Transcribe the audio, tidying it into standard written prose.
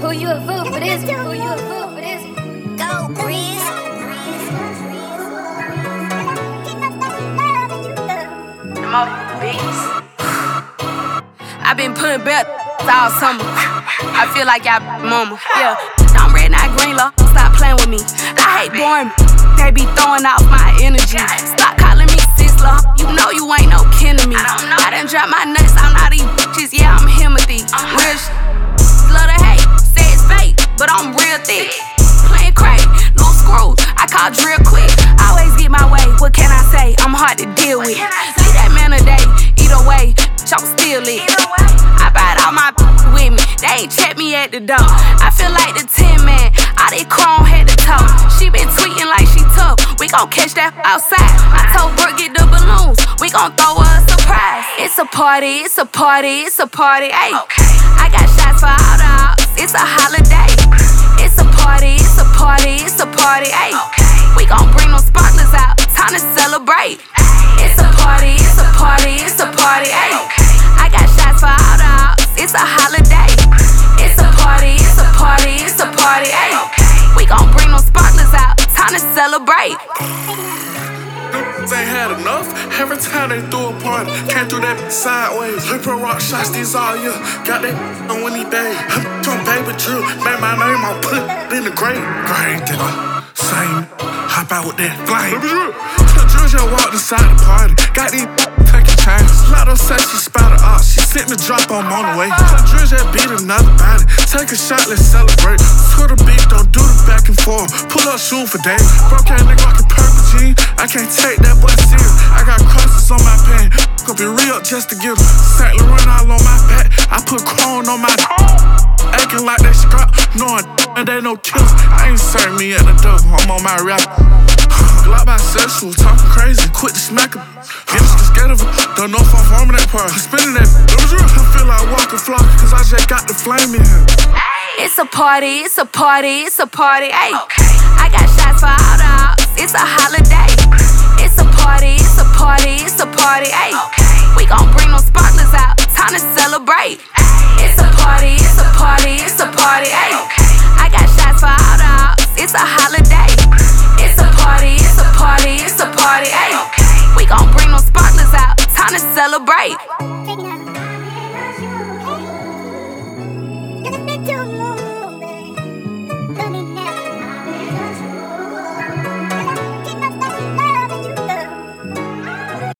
Pull you a fool for this. Pull you a fool for this. Go, Breeze. I've been putting belt all summer. I feel like y'all mama. Yeah, I'm red, not green, love. Stop playing with me. I hate boring. They be throwing off my energy. Stop calling me sis, love. You know you ain't no kin to me. I done dropped my nuts. I'm not these bitches. Yeah, I'm Timothy. Real love to hate. Say it's fake, but I'm real thick. Playing crazy, loose screws. I call drill quick. Always get my way. What can I say? I'm hard to deal with. Leave that man a day. Either way, I'm still lit. I brought all my with me. They ain't check me at the door. I feel like the 10 man. All they chrome head to toe. She been tweeting like she tough. We gon' catch that outside. I told Brooke get the balloons. We gon' throw her a surprise. It's a party, it's a party, it's a party. Ayy, I got shots for all the ops. It's a holiday. It's a party, it's a party, it's a party. Ayy, we gon' bring them sparklers out. Time to celebrate. It's a party, it's a party, it's a party. Ayy, I got shots for all the ops. It's a holiday. It's a party, it's a party, it's a party. Ayy, we gon' bring them sparklers out. Time to celebrate. Ain't had enough. Every time they threw a party, came through that sideways. Hyper rock shots these all year. Got that on Winnie Day. I'm on baby drill. Made my name, I'll put it in the grave. Grave digger. Same. Hop out with that flame. The drill just walked inside the party. Got these taking chains. Lotto said she spotted up. She sent the drop, I'm on the way. The drill just beat another body. Take a shot, let's celebrate. To the beat, don't do the back and forth. Pull up, shoot for days. Broke ass nigga like a purple jean. I can't take that boy serious. I got crosses on my pants. Gonna be real just to give them. Saint Laurent all on my back. I put chrome on my acting like they scrap. Knowing they no killers. I ain't serving me at the door. I'm on my rap. Like bisexual, talking crazy. Quit the smacker. Bitches scared of it. Don't know if I'm forming that part. Spinning that. I feel like walking flock. Cause I just got the flame in here. It's a party, it's a party, it's a party. Ayy, I got shots for all the ops. It's a holiday. It's a party, it's a party, it's a party. Ayy, we gon' bring them sparklers out. Time to celebrate. It's a party, it's a party, it's a party. Ayy, I got shots for all the ops. It's a holiday. It's a party, it's a party, it's a party. Ayy, we gon' bring them sparklers out. Time to celebrate.